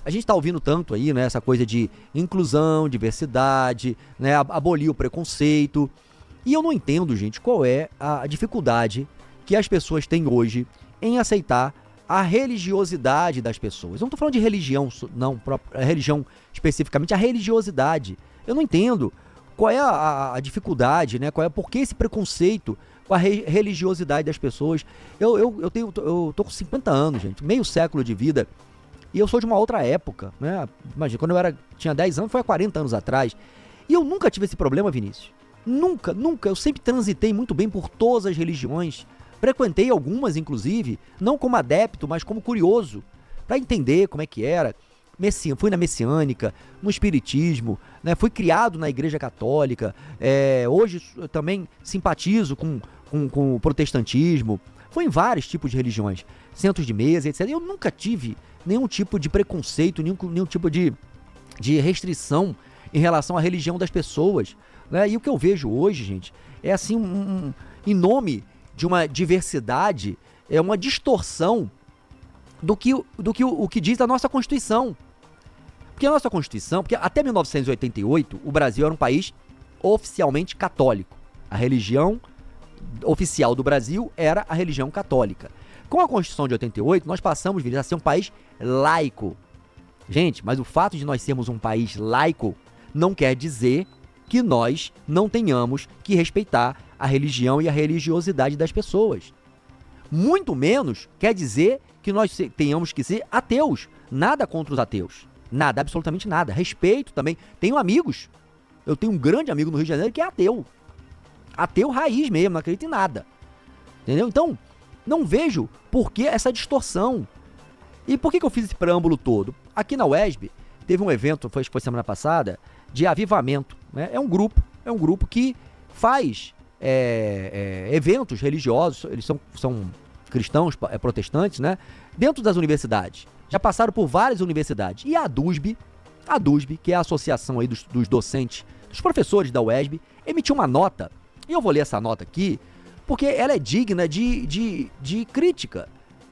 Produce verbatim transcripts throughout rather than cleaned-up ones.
a gente está ouvindo tanto aí, né, essa coisa de inclusão, diversidade, né, abolir o preconceito. E eu não entendo, gente, qual é a dificuldade que as pessoas têm hoje em aceitar a religiosidade das pessoas. Eu não estou falando de religião, não, a religião especificamente, a religiosidade. Eu não entendo qual é a, a dificuldade, né? Qual é, por que esse preconceito com a re, religiosidade das pessoas. Eu, eu, eu, tenho, eu tô com cinquenta anos, gente, meio século de vida, e eu sou de uma outra época, né? Imagina, quando eu era, tinha dez anos, foi há quarenta anos atrás, e eu nunca tive esse problema, Vinícius. Nunca, nunca. Eu sempre transitei muito bem por todas as religiões. Frequentei algumas, inclusive, não como adepto, mas como curioso, para entender como é que era. Messi... Fui na messiânica, no espiritismo, né? Fui criado na igreja católica, é... hoje eu também simpatizo com, com, com o protestantismo. Fui em vários tipos de religiões, centros de mesa, etcétera. Eu nunca tive nenhum tipo de preconceito, nenhum, nenhum tipo de, de restrição em relação à religião das pessoas, né? E o que eu vejo hoje, gente, é assim, um, um, em nome de uma diversidade, é uma distorção do que, do que o, o que diz a nossa Constituição. Porque a nossa Constituição, porque até mil novecentos e oitenta e oito, o Brasil era um país oficialmente católico. A religião oficial do Brasil era a religião católica. Com a Constituição de oitenta e oito, nós passamos a ser um país laico. Gente, mas o fato de nós sermos um país laico não quer dizer que nós não tenhamos que respeitar a religião e a religiosidade das pessoas. Muito menos quer dizer que nós tenhamos que ser ateus. Nada contra os ateus. Nada, absolutamente nada. Respeito também. Tenho amigos. Eu tenho um grande amigo no Rio de Janeiro que é ateu. Ateu raiz mesmo, não acredita em nada. Entendeu? Então, não vejo por que essa distorção. E por que, que eu fiz esse preâmbulo todo? Aqui na U E S B, teve um evento, foi, foi semana passada, de avivamento. Né? É um grupo, é um grupo que faz é, é, eventos religiosos, eles são, são cristãos, é, protestantes, né? Dentro das universidades. Já passaram por várias universidades. E a DUSB, a DUSB, que é a associação aí dos, dos docentes, dos professores da U E S B, emitiu uma nota, e eu vou ler essa nota aqui, porque ela é digna de, de, de crítica,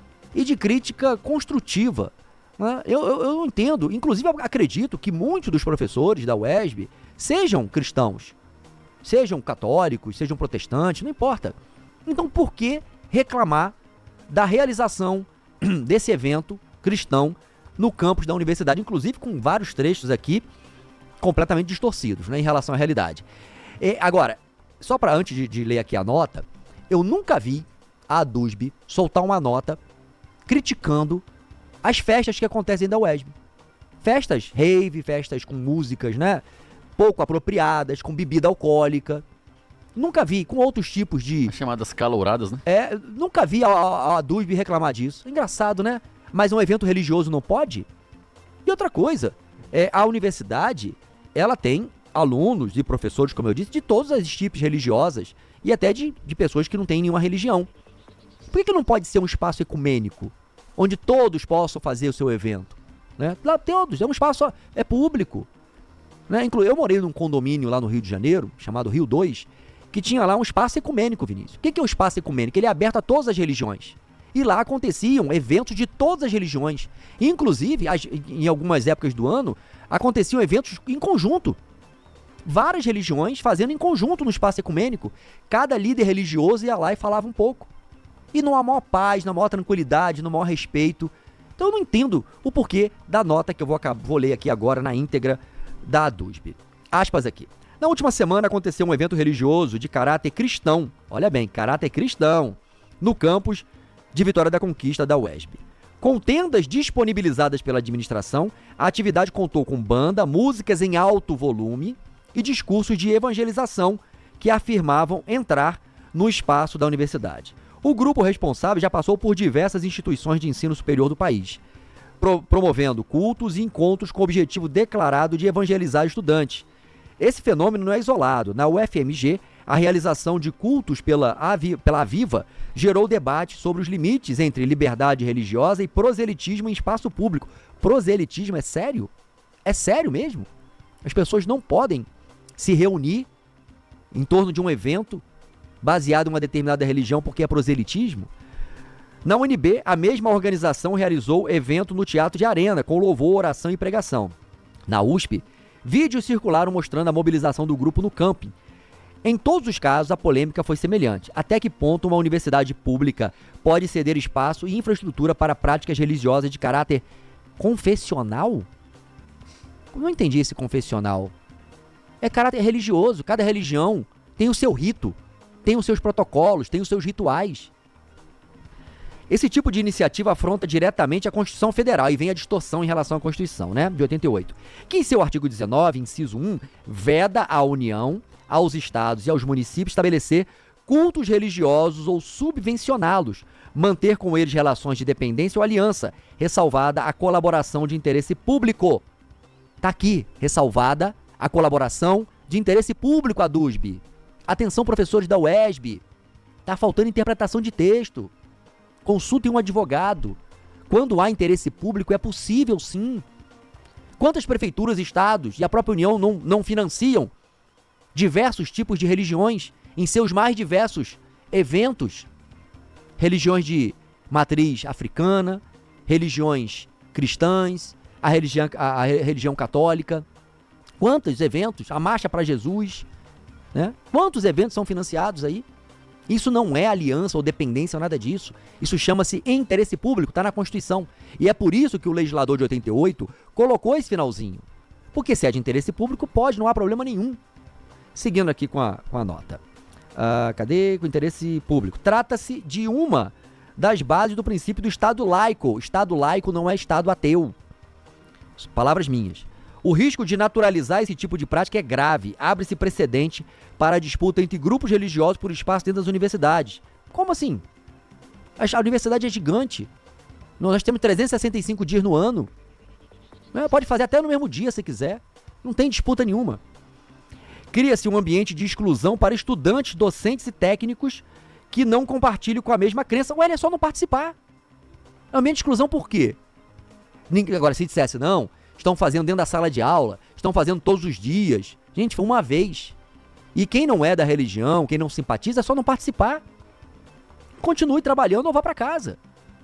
e de crítica construtiva. Né? Eu, eu, eu não entendo, inclusive eu acredito que muitos dos professores da U E S B sejam cristãos, sejam católicos, sejam protestantes, não importa. Então por que reclamar da realização desse evento cristão no campus da universidade, inclusive com vários trechos aqui completamente distorcidos, né, em relação à realidade. E, agora, só para antes de, de ler aqui a nota, eu nunca vi a DUSB soltar uma nota criticando as festas que acontecem da U E S B. Festas rave, festas com músicas, né, pouco apropriadas, com bebida alcoólica. Nunca vi, com outros tipos de... As chamadas calouradas, né? É, nunca vi a, a, a DUSB reclamar disso. Engraçado, né? Mas um evento religioso não pode? E outra coisa, é, a universidade, ela tem alunos e professores, como eu disse, de todas as estirpes religiosas e até de, de pessoas que não têm nenhuma religião. Por que, que não pode ser um espaço ecumênico, onde todos possam fazer o seu evento? Né? Lá, todos, é um espaço, é público. Né? Eu morei num condomínio lá no Rio de Janeiro, chamado Rio dois, que tinha lá um espaço ecumênico, Vinícius. O que, que é um espaço ecumênico? Ele é aberto a todas as religiões. E lá aconteciam eventos de todas as religiões. Inclusive, as, em algumas épocas do ano, aconteciam eventos em conjunto. Várias religiões fazendo em conjunto no espaço ecumênico. Cada líder religioso ia lá e falava um pouco. E numa maior paz, na maior tranquilidade, no maior respeito. Então eu não entendo o porquê da nota que eu vou, vou ler aqui agora na íntegra da DUSB. Aspas aqui. Na última semana aconteceu um evento religioso de caráter cristão. Olha bem, caráter cristão. No campus de Vitória da Conquista da U E S B. Com tendas disponibilizadas pela administração, a atividade contou com banda, músicas em alto volume e discursos de evangelização que afirmavam entrar no espaço da universidade. O grupo responsável já passou por diversas instituições de ensino superior do país, pro- promovendo cultos e encontros com o objetivo declarado de evangelizar estudantes. Esse fenômeno não é isolado. Na U F M G, a realização de cultos pela, Avi, pela Aviva gerou debate sobre os limites entre liberdade religiosa e proselitismo em espaço público. Proselitismo é sério? É sério mesmo? As pessoas não podem se reunir em torno de um evento baseado em uma determinada religião porque é proselitismo? Na U N B, a mesma organização realizou evento no Teatro de Arena, com louvor, oração e pregação. Na U S P, vídeos circularam mostrando a mobilização do grupo no camping. Em todos os casos, a polêmica foi semelhante. Até que ponto uma universidade pública pode ceder espaço e infraestrutura para práticas religiosas de caráter confessional? Eu não entendi esse confessional. É caráter religioso. Cada religião tem o seu rito, tem os seus protocolos, tem os seus rituais. Esse tipo de iniciativa afronta diretamente a Constituição Federal e vem a distorção em relação à Constituição, né, de oitenta e oito, que em seu artigo dezenove, inciso um, veda à União, aos estados e aos municípios estabelecer cultos religiosos ou subvencioná-los, manter com eles relações de dependência ou aliança, ressalvada a colaboração de interesse público. Tá aqui, ressalvada a colaboração de interesse público, a D U S B. Atenção, professores da U E S B. Tá faltando interpretação de texto. Consultem um advogado. Quando há interesse público, é possível sim. Quantas prefeituras, estados e a própria União não, não financiam diversos tipos de religiões em seus mais diversos eventos? Religiões de matriz africana, religiões cristãs, a religião, a, a religião católica. Quantos eventos? A Marcha para Jesus, né? Quantos eventos são financiados aí? Isso não é aliança ou dependência ou nada disso. Isso chama-se interesse público, está na Constituição. E é por isso que o legislador de oitenta e oito colocou esse finalzinho. Porque se é de interesse público, pode, não há problema nenhum. Seguindo aqui com a, com a nota. Uh, cadê? Com interesse público. Trata-se de uma das bases do princípio do Estado laico. Estado laico não é Estado ateu. Palavras minhas. O risco de naturalizar esse tipo de prática é grave. Abre-se precedente para a disputa entre grupos religiosos por espaço dentro das universidades. Como assim? A universidade é gigante. Nós temos trezentos e sessenta e cinco dias no ano. Pode fazer até no mesmo dia se quiser. Não tem disputa nenhuma. Cria-se um ambiente de exclusão para estudantes, docentes e técnicos que não compartilham com a mesma crença. Ué, é só não participar. Ambiente de exclusão por quê? Agora, se dissesse, não, estão fazendo dentro da sala de aula, estão fazendo todos os dias. Gente, foi uma vez. E quem não é da religião, quem não simpatiza, é só não participar. Continue trabalhando ou vá para casa.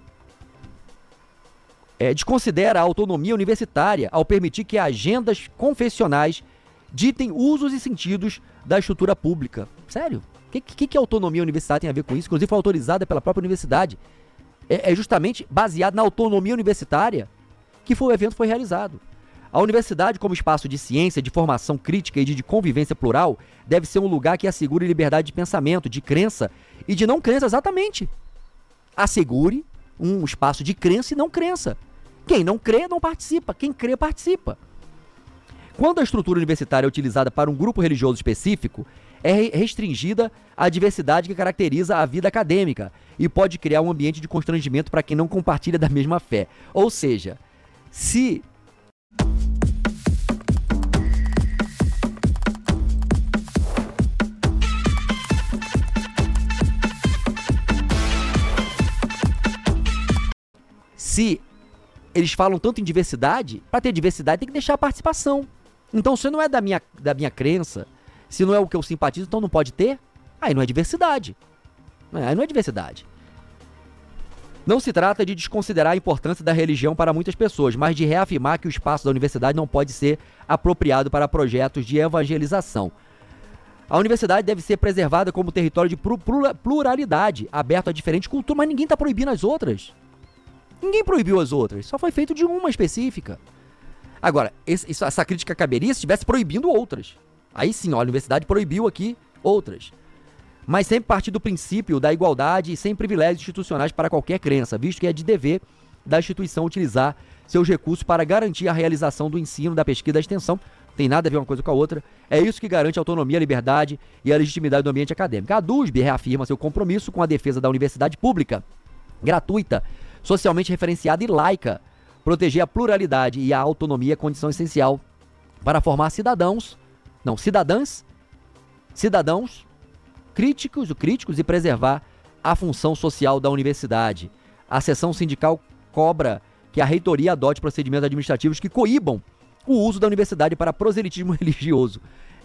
É, desconsidera a autonomia universitária ao permitir que agendas confessionais ditem usos e sentidos da estrutura pública. Sério? O que, que, que a autonomia universitária tem a ver com isso? Inclusive foi autorizada pela própria universidade. É, é justamente baseado na autonomia universitária que foi, o evento foi realizado. A universidade, como espaço de ciência, de formação crítica e de, de convivência plural, deve ser um lugar que assegure liberdade de pensamento, de crença e de não crença, exatamente. Assegure um espaço de crença e não crença. Quem não crê, não participa. Quem crê, participa. Quando a estrutura universitária é utilizada para um grupo religioso específico, é restringida à diversidade que caracteriza a vida acadêmica e pode criar um ambiente de constrangimento para quem não compartilha da mesma fé. Ou seja, se... Se eles falam tanto em diversidade, para ter diversidade tem que deixar a participação. Então, se não é da minha, da minha crença, se não é o que eu simpatizo, então não pode ter? Aí não é diversidade. Aí não é diversidade. Não se trata de desconsiderar a importância da religião para muitas pessoas, mas de reafirmar que o espaço da universidade não pode ser apropriado para projetos de evangelização. A universidade deve ser preservada como território de pluralidade, aberto a diferentes culturas, mas ninguém está proibindo as outras. Ninguém proibiu as outras, só foi feito de uma específica. Agora, esse, isso, essa crítica caberia se estivesse proibindo outras. Aí sim, ó, a universidade proibiu aqui outras. Mas sempre partir do princípio da igualdade e sem privilégios institucionais para qualquer crença, visto que é de dever da instituição utilizar seus recursos para garantir a realização do ensino, da pesquisa e da extensão. Não tem nada a ver uma coisa com a outra. É isso que garante a autonomia, a liberdade e a legitimidade do ambiente acadêmico. A D U S B reafirma seu compromisso com a defesa da universidade pública, gratuita, socialmente referenciada e laica. Proteger a pluralidade e a autonomia é condição essencial para formar cidadãos, não, cidadãs, cidadãos críticos, críticos e preservar a função social da universidade. A seção sindical cobra que a reitoria adote procedimentos administrativos que coíbam o uso da universidade para proselitismo religioso.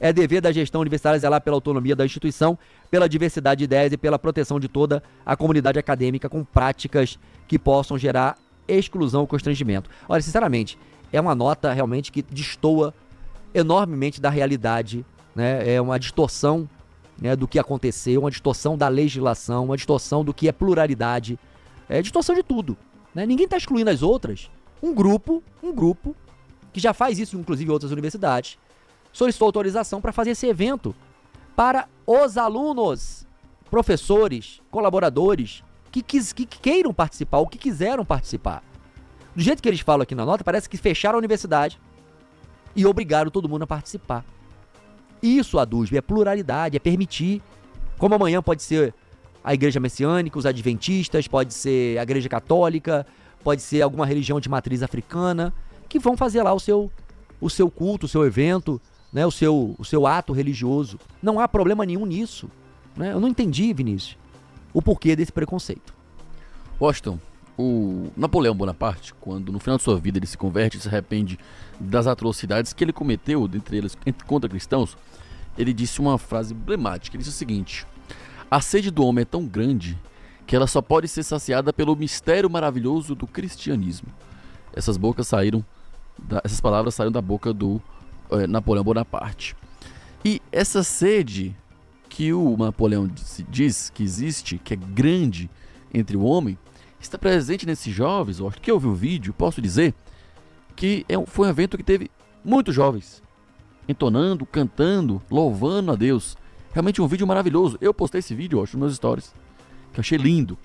É dever da gestão universitária zelar pela autonomia da instituição, pela diversidade de ideias e pela proteção de toda a comunidade acadêmica com práticas que possam gerar exclusão ou constrangimento. Olha, sinceramente, é uma nota realmente que destoa enormemente da realidade, né? É uma distorção, né, do que aconteceu, uma distorção da legislação, uma distorção do que é pluralidade, é distorção de tudo, né? Ninguém está excluindo as outras. Um grupo, um grupo, que já faz isso, inclusive em outras universidades, solicitou autorização para fazer esse evento para os alunos, professores, colaboradores que, quis, que queiram participar ou que quiseram participar. Do jeito que eles falam aqui na nota, parece que fecharam a universidade e obrigaram todo mundo a participar. Isso, a D U S B, é pluralidade, é permitir. Como amanhã pode ser a igreja messiânica, os adventistas, pode ser a igreja católica, pode ser alguma religião de matriz africana, que vão fazer lá o seu, o seu culto, o seu evento, né, o, seu, o seu ato religioso. Não há problema nenhum nisso. Né? Eu não entendi, Vinícius, o porquê desse preconceito. Washington, o Napoleão Bonaparte, quando no final de sua vida ele se converte e se arrepende das atrocidades que ele cometeu, dentre eles contra cristãos, ele disse uma frase emblemática. Ele disse o seguinte: a sede do homem é tão grande que ela só pode ser saciada pelo mistério maravilhoso do cristianismo. Essas bocas saíram, da, essas palavras saíram da boca do eh, Napoleão Bonaparte. E essa sede que o Napoleão diz, diz que existe, que é grande entre o homem, está presente nesses jovens. Eu acho que eu vi o vídeo, posso dizer que é, foi um evento que teve muitos jovens entonando, cantando, louvando a Deus. Realmente um vídeo maravilhoso. Eu postei esse vídeo, acho, nos meus stories, que eu achei lindo.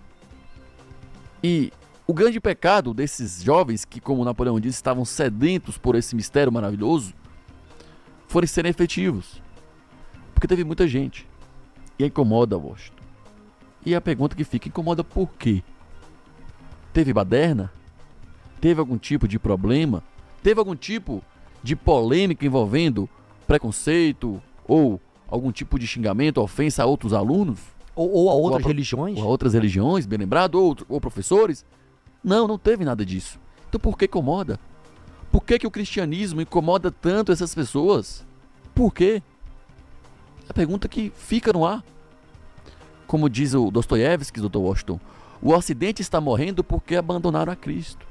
E o grande pecado desses jovens que, como o Napoleão disse, estavam sedentos por esse mistério maravilhoso, foram serem efetivos. Porque teve muita gente. E incomoda, Washington. E a pergunta que fica, incomoda por quê? Teve baderna? Teve algum tipo de problema? Teve algum tipo de polêmica envolvendo preconceito ou algum tipo de xingamento, ofensa a outros alunos? Ou, ou a outras ou a, religiões? Ou a outras religiões, bem lembrado, ou, ou professores? Não, não teve nada disso. Então por que incomoda? Por que, que o cristianismo incomoda tanto essas pessoas? Por quê? É a pergunta que fica no ar. Como diz o Dostoiévski, doutor Washington, o Ocidente está morrendo porque abandonaram a Cristo.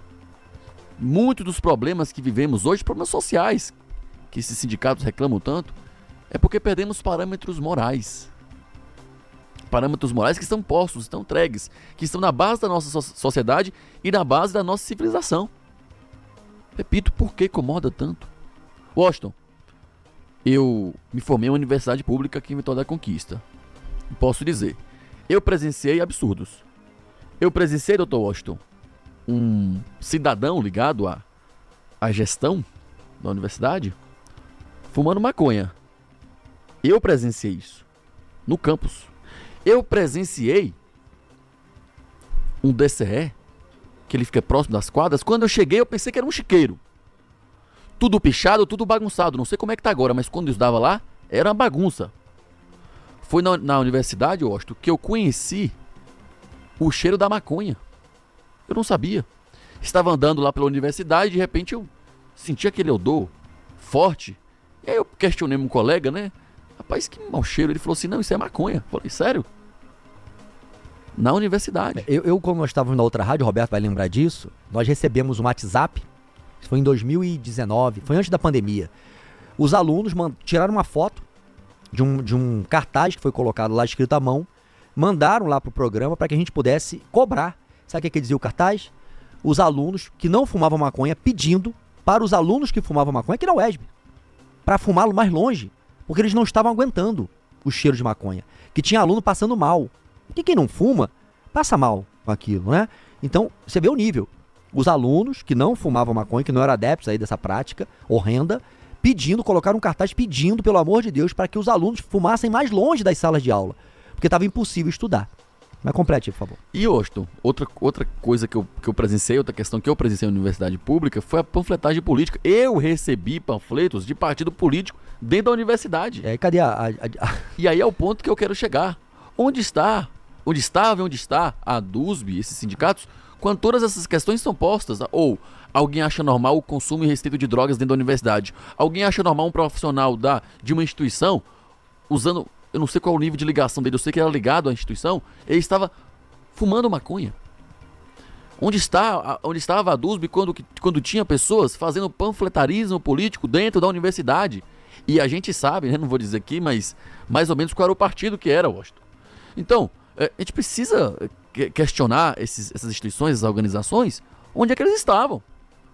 Muitos dos problemas que vivemos hoje, problemas sociais, que esses sindicatos reclamam tanto, é porque perdemos parâmetros morais. Parâmetros morais que estão postos, estão entregues, que estão na base da nossa sociedade e na base da nossa civilização. Repito, por que incomoda tanto? Washington, eu me formei em uma universidade pública aqui em Vitória da Conquista. Posso dizer, eu presenciei absurdos. Eu presenciei, doutor Washington, um cidadão ligado à, à gestão da universidade fumando maconha. Eu presenciei isso no campus. Eu presenciei um D C E, que ele fica próximo das quadras. Quando eu cheguei, eu pensei que era um chiqueiro. Tudo pichado, tudo bagunçado. Não sei como é que tá agora, mas quando eu estava lá, era uma bagunça. Foi na, na universidade, Washington, que eu conheci o cheiro da maconha. Eu não sabia. Estava andando lá pela universidade e de repente eu senti aquele odor forte. E aí eu questionei um colega, né? Rapaz, que mau cheiro. Ele falou assim, não, isso é maconha. Eu falei, sério? Na universidade. Eu, eu, como nós estávamos na outra rádio, o Roberto vai lembrar disso, nós recebemos um WhatsApp, isso foi em dois mil e dezenove, foi antes da pandemia. Os alunos mand- tiraram uma foto de um, de um cartaz que foi colocado lá, escrito à mão, mandaram lá pro programa para que a gente pudesse cobrar. Sabe o que quer dizer o cartaz? Os alunos que não fumavam maconha pedindo para os alunos que fumavam maconha, aqui na U E S B, para fumá-lo mais longe, porque eles não estavam aguentando o cheiro de maconha. Que tinha aluno passando mal. Porque quem não fuma, passa mal com aquilo, né? Então, você vê o nível. Os alunos que não fumavam maconha, que não eram adeptos aí dessa prática horrenda, pedindo, colocaram um cartaz pedindo, pelo amor de Deus, para que os alunos fumassem mais longe das salas de aula, porque estava impossível estudar. Mas complete, por favor. E, Washington, outra, outra coisa que eu, que eu presenciei, outra questão que eu presenciei na universidade pública foi a panfletagem política. Eu recebi panfletos de partido político dentro da universidade. É, cadê a, a, a... E aí é o ponto que eu quero chegar. Onde está, onde estava e onde está a D U S B, esses sindicatos, quando todas essas questões são postas? Ou Alguém acha normal o consumo e restrito de drogas dentro da universidade? Alguém acha normal um profissional da, de uma instituição usando, eu não sei qual é o nível de ligação dele, eu sei que era ligado à instituição, ele estava fumando maconha. Onde, está, onde estava a D U S B quando, quando tinha pessoas fazendo panfletarismo político dentro da universidade? E a gente sabe, né, não vou dizer aqui, mas mais ou menos qual era o partido que era, Washington. Então, a gente precisa questionar esses, essas instituições, essas organizações, onde é que eles estavam.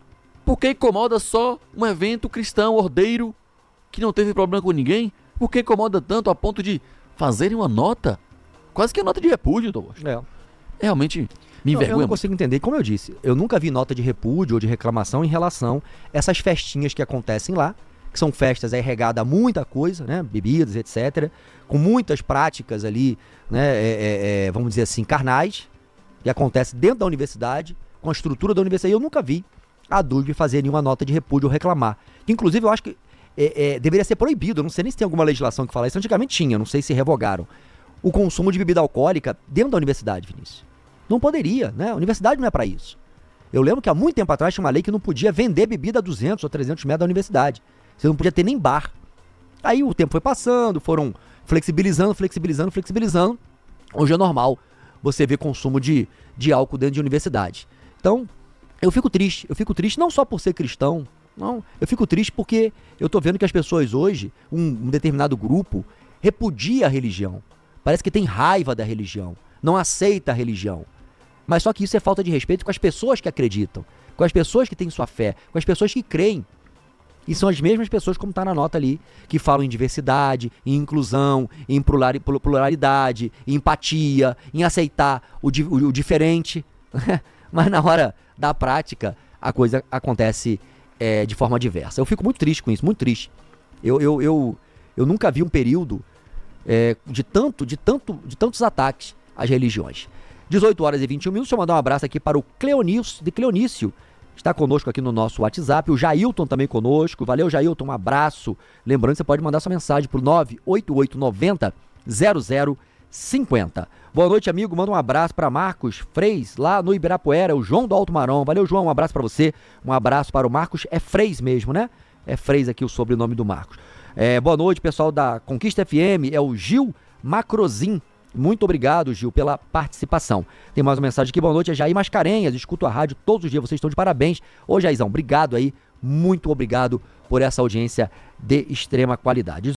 Por que incomoda só um evento cristão, ordeiro, que não teve problema com ninguém? Por que incomoda tanto a ponto de fazerem uma nota? Quase que uma nota de repúdio, Dom Washington. É. Realmente me envergonha. Eu não consigo entender. Como eu disse, eu nunca vi nota de repúdio ou de reclamação em relação a essas festinhas que acontecem lá, que são festas aí regadas a muita coisa, né? Bebidas, etcétera. Com muitas práticas ali, né? É, é, é, vamos dizer assim, carnais, que acontece dentro da universidade, com a estrutura da universidade. Eu nunca vi a D U S B fazer nenhuma nota de repúdio ou reclamar. Inclusive, eu acho que é, é, deveria ser proibido. Eu não sei nem se tem alguma legislação que fala isso. Antigamente tinha, não sei se revogaram. O consumo de bebida alcoólica dentro da universidade, Vinícius. Não poderia, né? A universidade não é para isso. Eu lembro que há muito tempo atrás tinha uma lei que não podia vender bebida a duzentos ou trezentos metros da universidade. Você não podia ter nem bar. Aí o tempo foi passando, foram flexibilizando, flexibilizando, flexibilizando. Hoje é normal você ver consumo de, de álcool dentro de universidade. Então, eu fico triste. Eu fico triste não só por ser cristão, não. Eu fico triste porque eu tô vendo que as pessoas hoje, um, um determinado grupo, repudia a religião. Parece que tem raiva da religião, não aceita a religião. Mas só que isso é falta de respeito com as pessoas que acreditam, com as pessoas que têm sua fé, com as pessoas que creem. E são as mesmas pessoas, como está na nota ali, que falam em diversidade, em inclusão, em pluralidade, em empatia, em aceitar o, o, o diferente. Mas na hora da prática, a coisa acontece é, de forma diversa. Eu fico muito triste com isso, muito triste. Eu, eu, eu, eu nunca vi um período é, de, tanto, de, tanto, de tantos ataques às religiões. dezoito horas e vinte e um minutos, deixa eu mandar um abraço aqui para o Cleonício, de Cleonício. Está conosco aqui no nosso WhatsApp, o Jailton também conosco. Valeu, Jailton, um abraço. Lembrando que você pode mandar sua mensagem para o nove oito oito nove zero zero zero cinco zero. Boa noite, amigo. Manda um abraço para Marcos Freis, lá no Ibirapuera, o João do Alto Marão. Valeu, João, um abraço para você. Um abraço para o Marcos. É Freis mesmo, né? É Freis aqui o sobrenome do Marcos. É, boa noite, pessoal da Conquista F M. É o Gil Macrozin. Muito obrigado, Gil, pela participação. Tem mais uma mensagem aqui. Boa noite, é Jair Mascarenhas. Escuto a rádio todos os dias. Vocês estão de parabéns. Ô, Jairzão, obrigado aí. Muito obrigado por essa audiência de extrema qualidade.